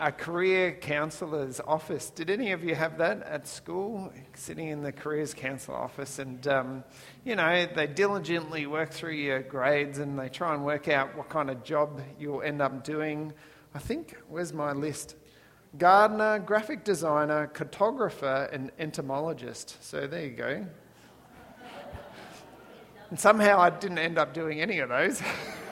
a career counsellor's office. Did any of you have that at school, sitting in the careers counsellor office? And, they diligently work through your grades and they try and work out what kind of job you'll end up doing. I think, where's my list? Gardener, graphic designer, cartographer, and entomologist. So there you go. And somehow I didn't end up doing any of those.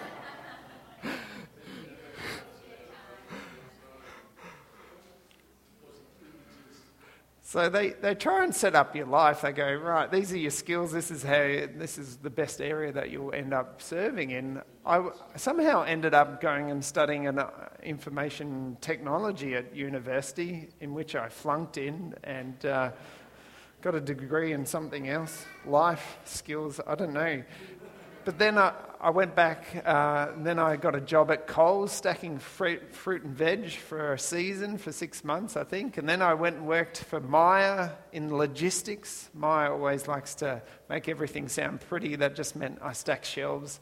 So they try and set up your life. They go, right, these are your skills. This is the best area that you'll end up serving in. I somehow ended up going and studying information technology at university, in which I flunked in and got a degree in something else, life skills, I don't know. But then I went back, then I got a job at Coles stacking fruit and veg for a season, for 6 months, I think. And then I went and worked for Myer in logistics. Myer always likes to make everything sound pretty. That just meant I stacked shelves.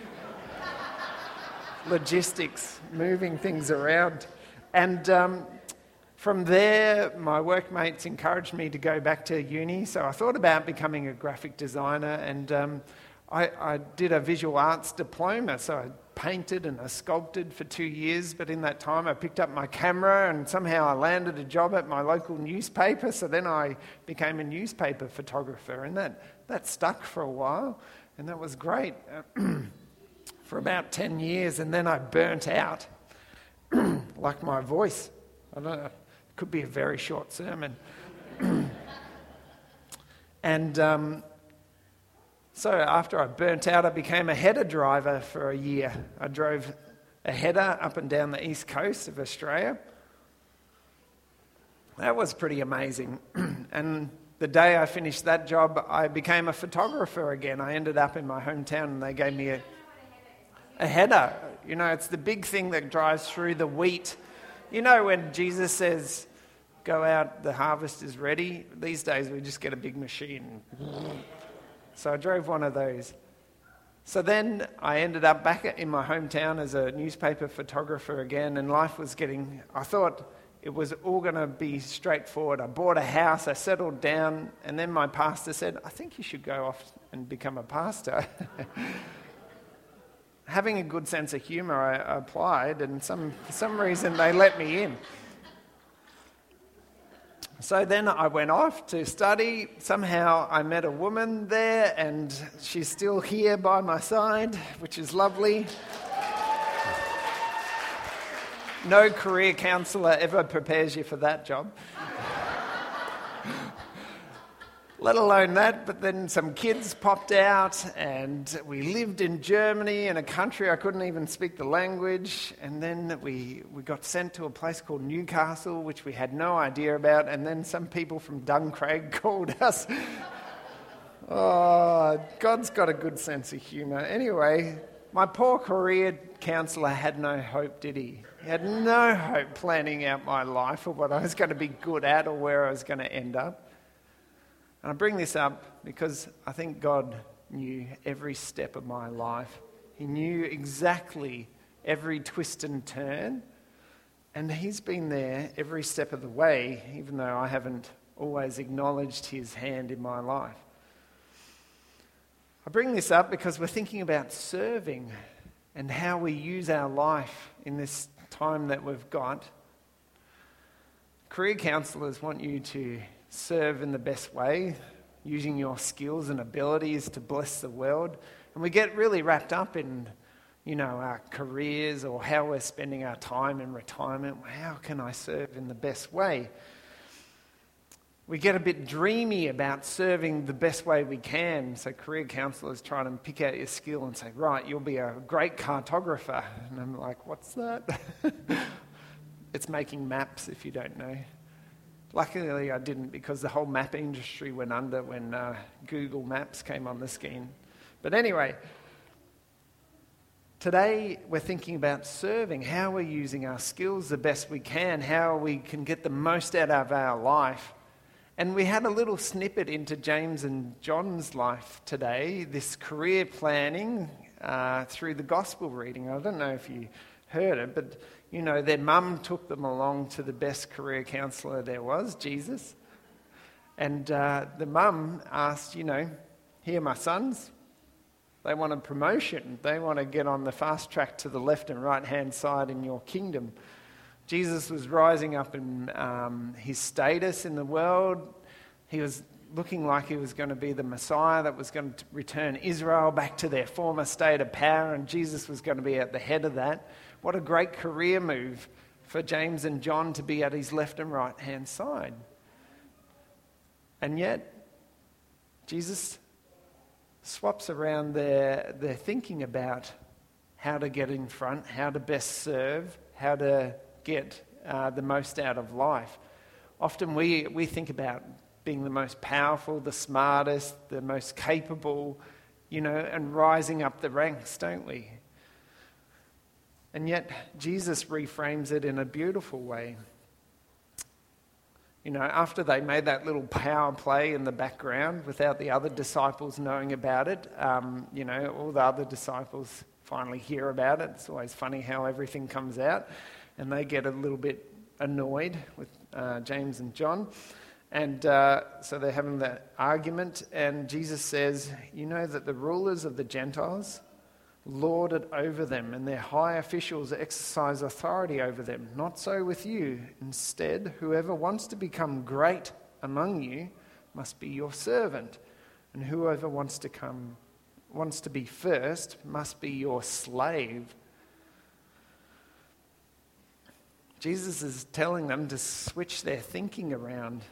Logistics, moving things around. And from there, my workmates encouraged me to go back to uni. So I thought about becoming a graphic designer, and I did a visual arts diploma, so I painted and I sculpted for 2 years, but in that time I picked up my camera and somehow I landed a job at my local newspaper, so then I became a newspaper photographer, and that stuck for a while, and that was great for about 10 years, and then I burnt out, like my voice. I don't know, it could be a very short sermon. And so after I burnt out, I became a header driver for a year. I drove a header up and down the east coast of Australia. That was pretty amazing. And the day I finished that job, I became a photographer again. I ended up in my hometown and they gave me a header. You know, it's the big thing that drives through the wheat. You know, when Jesus says, go out, the harvest is ready. These days we just get a big machine. So I drove one of those. So then I ended up back in my hometown as a newspaper photographer again, and life was I thought it was all going to be straightforward. I bought a house, I settled down, and then my pastor said, I think you should go off and become a pastor. Having a good sense of humour, I applied, and for some reason they let me in. So then I went off to study. Somehow I met a woman there, and she's still here by my side, which is lovely. No career counsellor ever prepares you for that job. Let alone that, but then some kids popped out, and we lived in Germany, in a country I couldn't even speak the language, and then we got sent to a place called Newcastle, which we had no idea about, and then some people from Duncraig called us. Oh, God's got a good sense of humour. Anyway, my poor career counsellor had no hope, did he? He had no hope planning out my life or what I was going to be good at or where I was going to end up. And I bring this up because I think God knew every step of my life. He knew exactly every twist and turn. And He's been there every step of the way, even though I haven't always acknowledged His hand in my life. I bring this up because we're thinking about serving and how we use our life in this time that we've got. Career counsellors want you to serve in the best way, using your skills and abilities to bless the world. And we get really wrapped up in, our careers or how we're spending our time in retirement. How can I serve in the best way? We get a bit dreamy about serving the best way we can. So career counsellors try to pick out your skill and say, right, you'll be a great cartographer. And I'm like, what's that? It's making maps, if you don't know. Luckily, I didn't, because the whole map industry went under when Google Maps came on the scene. But anyway, today we're thinking about serving, how we're using our skills the best we can, how we can get the most out of our life. And we had a little snippet into James and John's life today, this career planning through the gospel reading. I don't know if you heard it, but their mum took them along to the best career counsellor there was, Jesus. And the mum asked, here, my sons, they want a promotion. They want to get on the fast track to the left and right-hand side in your kingdom. Jesus was rising up in his status in the world. He was looking like he was going to be the Messiah that was going to return Israel back to their former state of power, and Jesus was going to be at the head of that. What a great career move for James and John to be at his left and right-hand side. And yet, Jesus swaps around their thinking about how to get in front, how to best serve, how to get the most out of life. Often we think about being the most powerful, the smartest, the most capable, and rising up the ranks, don't we? And yet, Jesus reframes it in a beautiful way. After they made that little power play in the background without the other disciples knowing about it, all the other disciples finally hear about it. It's always funny how everything comes out, and they get a little bit annoyed with James and John. And so they're having that argument, and Jesus says, that the rulers of the Gentiles lord it over them, and their high officials exercise authority over them. Not so with you. Instead, whoever wants to become great among you must be your servant, and whoever wants to be first must be your slave. Jesus is telling them to switch their thinking around.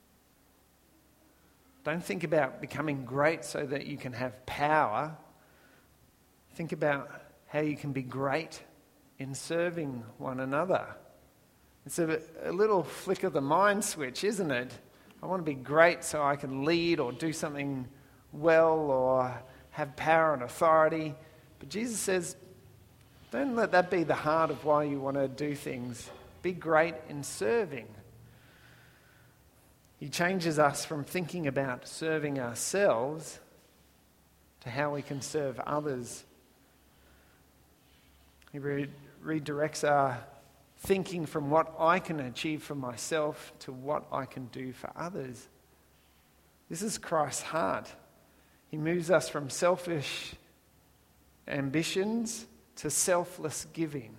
Don't think about becoming great so that you can have power. Think about how you can be great in serving one another. It's a little flick of the mind switch, isn't it? I want to be great so I can lead or do something well or have power and authority. But Jesus says, don't let that be the heart of why you want to do things. Be great in serving. He changes us from thinking about serving ourselves to how we can serve others. He redirects our thinking from what I can achieve for myself to what I can do for others. This is Christ's heart. He moves us from selfish ambitions to selfless giving.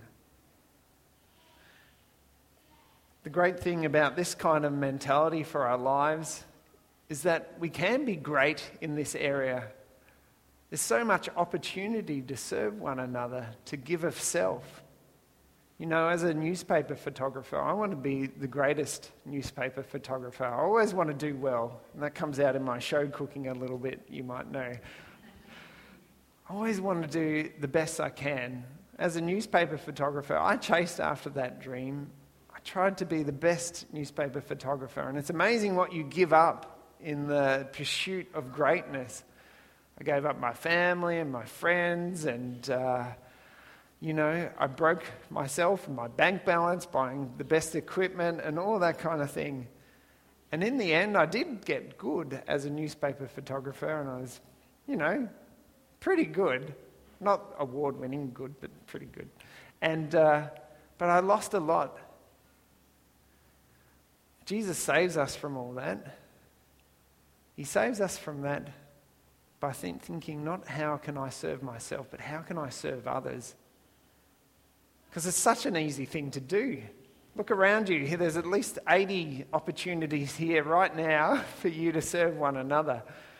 The great thing about this kind of mentality for our lives is that we can be great in this area. There's so much opportunity to serve one another, to give of self. As a newspaper photographer, I want to be the greatest newspaper photographer. I always want to do well, and that comes out in my show cooking a little bit, you might know. I always want to do the best I can. As a newspaper photographer, I chased after that dream. I tried to be the best newspaper photographer, and it's amazing what you give up in the pursuit of greatness. I gave up my family and my friends, and, I broke myself and my bank balance buying the best equipment and all that kind of thing. And in the end, I did get good as a newspaper photographer, and I was, pretty good. Not award-winning good, but pretty good. And but I lost a lot. Jesus saves us from all that. He saves us from that by thinking not how can I serve myself, but how can I serve others? Because it's such an easy thing to do. Look around you. There's at least 80 opportunities here right now for you to serve one another.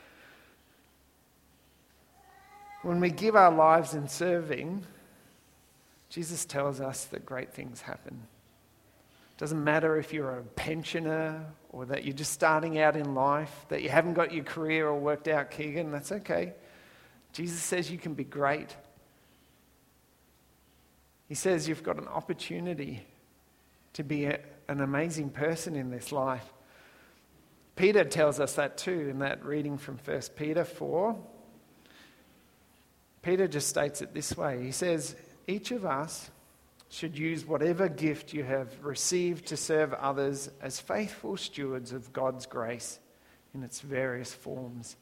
When we give our lives in serving, Jesus tells us that great things happen. It doesn't matter if you're a pensioner or that you're just starting out in life, that you haven't got your career all worked out, Keegan, that's okay. Jesus says you can be great. He says you've got an opportunity to be an amazing person in this life. Peter tells us that too in that reading from 1 Peter 4. Peter just states it this way. He says, each of us should use whatever gift you have received to serve others as faithful stewards of God's grace in its various forms.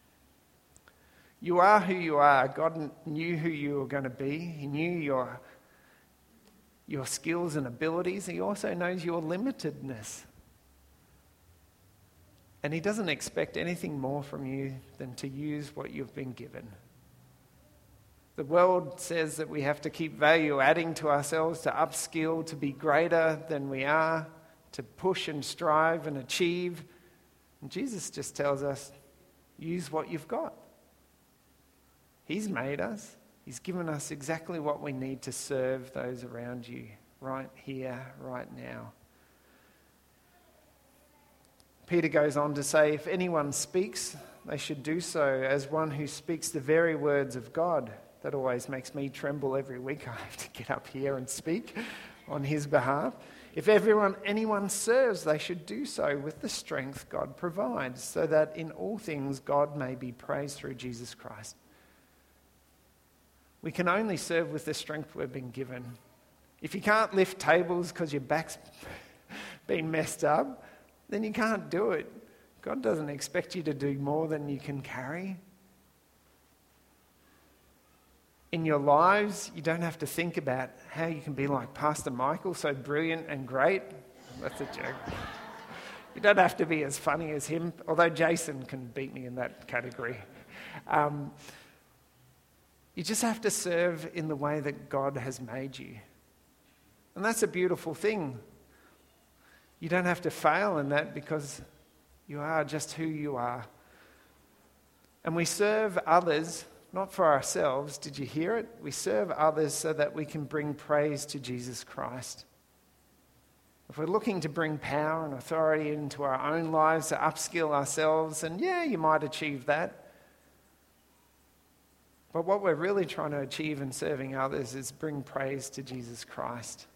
You are who you are. God knew who you were going to be. He knew your your skills and abilities. He also knows your limitedness. And he doesn't expect anything more from you than to use what you've been given. The world says that we have to keep value adding to ourselves, to upskill, to be greater than we are, to push and strive and achieve. And Jesus just tells us, use what you've got. He's made us. He's given us exactly what we need to serve those around you right here, right now. Peter goes on to say, if anyone speaks, they should do so as one who speaks the very words of God. That always makes me tremble every week. I have to get up here and speak on his behalf. If anyone serves, they should do so with the strength God provides, so that in all things God may be praised through Jesus Christ. We can only serve with the strength we've been given. If you can't lift tables because your back's been messed up, then you can't do it. God doesn't expect you to do more than you can carry. In your lives, you don't have to think about how you can be like Pastor Michael, so brilliant and great. That's a joke. You don't have to be as funny as him, although Jason can beat me in that category. You just have to serve in the way that God has made you. And that's a beautiful thing. You don't have to fail in that because you are just who you are. And we serve others, not for ourselves. Did you hear it? We serve others so that we can bring praise to Jesus Christ. If we're looking to bring power and authority into our own lives, to upskill ourselves, and yeah, you might achieve that. But what we're really trying to achieve in serving others is bring praise to Jesus Christ.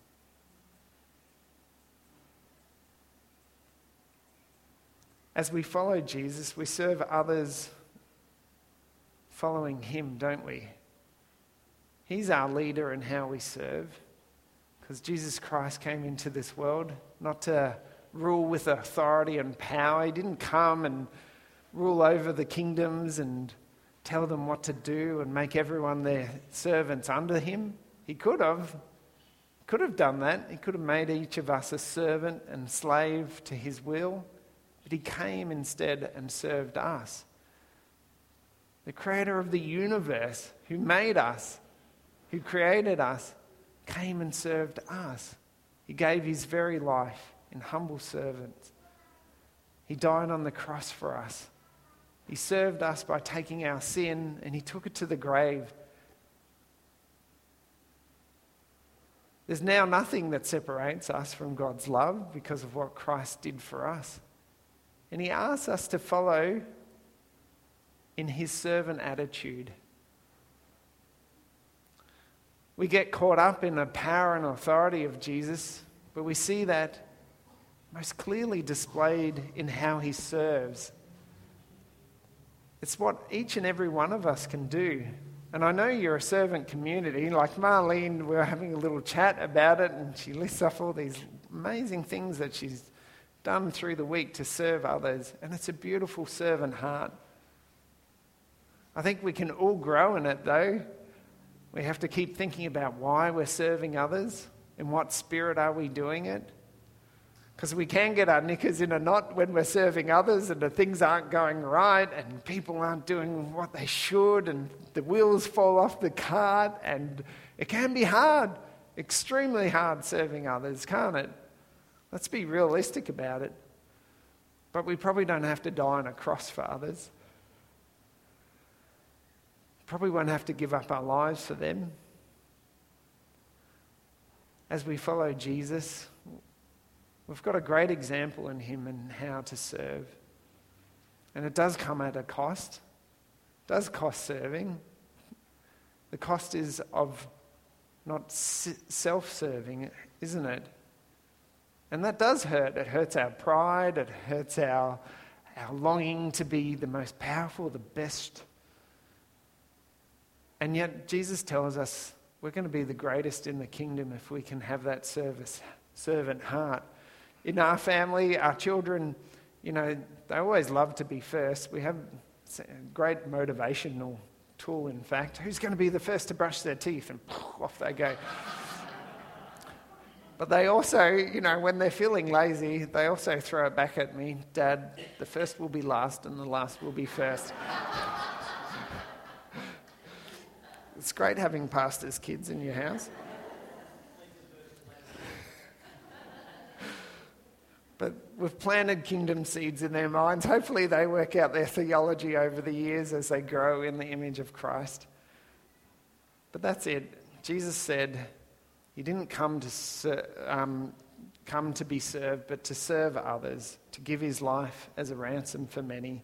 As we follow Jesus, we serve others following him, don't we? He's our leader in how we serve, because Jesus Christ came into this world not to rule with authority and power. He didn't come and rule over the kingdoms and tell them what to do and make everyone their servants under him. He could have done that. He could have made each of us a servant and slave to his will. But he came instead and served us. The creator of the universe, who made us, who created us, came and served us. He gave his very life in humble servants. He died on the cross for us. He served us by taking our sin and he took it to the grave. There's now nothing that separates us from God's love because of what Christ did for us. And he asks us to follow in his servant attitude. We get caught up in the power and authority of Jesus, but we see that most clearly displayed in how he serves. It's what each and every one of us can do. And I know you're a servant community. Like Marlene, we were having a little chat about it, and she lists off all these amazing things that she's done through the week to serve others. And it's a beautiful servant heart. I think we can all grow in it, though. We have to keep thinking about why we're serving others. In what spirit are we doing it? Because we can get our knickers in a knot when we're serving others and the things aren't going right and people aren't doing what they should and the wheels fall off the cart, and it can be hard, extremely hard serving others, can't it? Let's be realistic about it. But we probably don't have to die on a cross for others. Probably won't have to give up our lives for them. As we follow Jesus, we've got a great example in him and how to serve. And it does come at a cost. It does cost serving. The cost is of not self-serving, isn't it? And that does hurt. It hurts our pride. It hurts our longing to be the most powerful, the best. And yet Jesus tells us we're going to be the greatest in the kingdom if we can have that servant heart. In our family, our children, they always love to be first. We have a great motivational tool, in fact. Who's going to be the first to brush their teeth? And off they go. But they also, when they're feeling lazy, they also throw it back at me. Dad, the first will be last and the last will be first. It's great having pastors' kids in your house. But we've planted kingdom seeds in their minds. Hopefully they work out their theology over the years as they grow in the image of Christ. But that's it. Jesus said he didn't come to be served, but to serve others, to give his life as a ransom for many.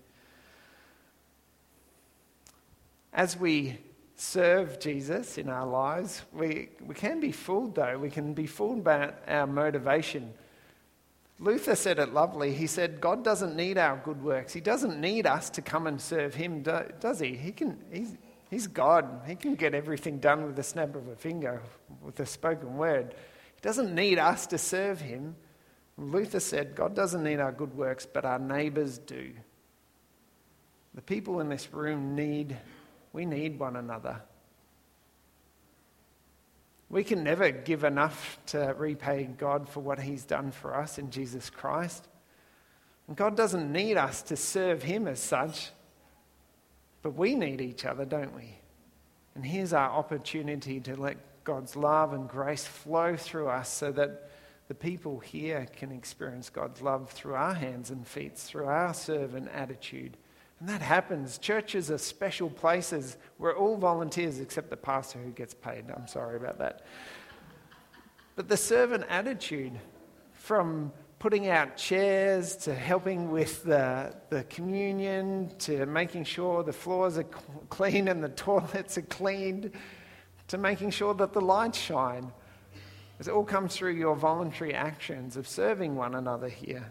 As we serve Jesus in our lives, we can be fooled though. We can be fooled by our motivation. Luther said it lovely. He said, God doesn't need our good works. He doesn't need us to come and serve him, does he? He's God. He can get everything done with the snap of a finger, with a spoken word. He doesn't need us to serve him. Luther said, God doesn't need our good works, but our neighbours do. The people in this room we need one another. We can never give enough to repay God for what he's done for us in Jesus Christ. And God doesn't need us to serve him as such, but we need each other, don't we? And here's our opportunity to let God's love and grace flow through us so that the people here can experience God's love through our hands and feet, through our servant attitude. And that happens. Churches are special places. We're all volunteers except the pastor who gets paid. I'm sorry about that. But the servant attitude, from putting out chairs to helping with the communion to making sure the floors are clean and the toilets are cleaned to making sure that the lights shine. It all comes through your voluntary actions of serving one another here.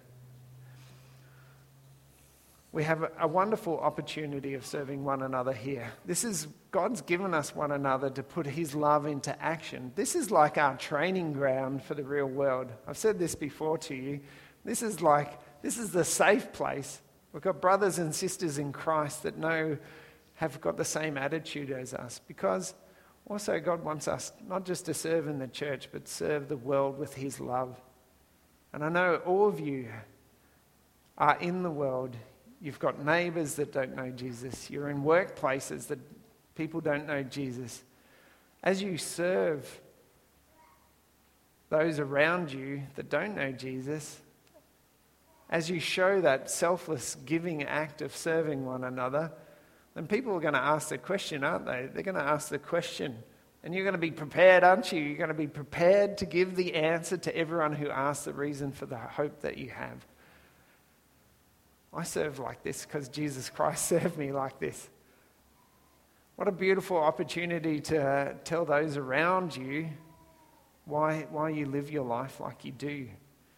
We have a wonderful opportunity of serving one another here. God's given us one another to put his love into action. This is like our training ground for the real world. I've said this before to you. This is the safe place. We've got brothers and sisters in Christ that have got the same attitude as us, because also God wants us not just to serve in the church, but serve the world with his love. And I know all of you are in the world. You've got neighbours that don't know Jesus. You're in workplaces that people don't know Jesus. As you serve those around you that don't know Jesus, as you show that selfless giving act of serving one another, then people are going to ask the question, aren't they? They're going to ask the question. And you're going to be prepared, aren't you? You're going to be prepared to give the answer to everyone who asks the reason for the hope that you have. I serve like this because Jesus Christ served me like this. What a beautiful opportunity to tell those around you why you live your life like you do.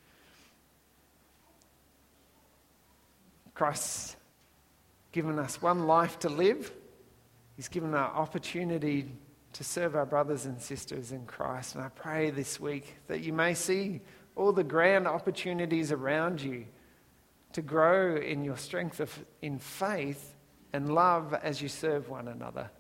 Christ's given us one life to live. He's given our opportunity to serve our brothers and sisters in Christ. And I pray this week that you may see all the grand opportunities around you to grow in your strength in faith and love as you serve one another.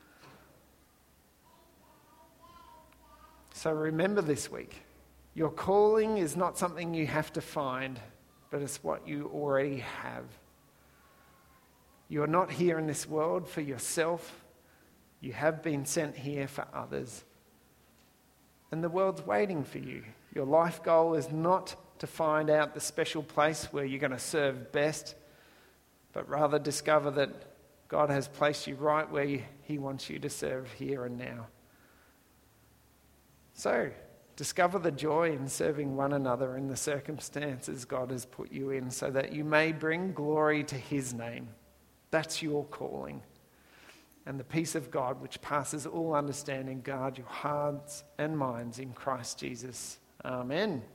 So remember this week, your calling is not something you have to find, but it's what you already have. You are not here in this world for yourself. You have been sent here for others. And the world's waiting for you. Your life goal is not to find out the special place where you're going to serve best, but rather discover that God has placed you right where he wants you to serve here and now. So, discover the joy in serving one another in the circumstances God has put you in so that you may bring glory to his name. That's your calling. And the peace of God, which passes all understanding, guard your hearts and minds in Christ Jesus. Amen.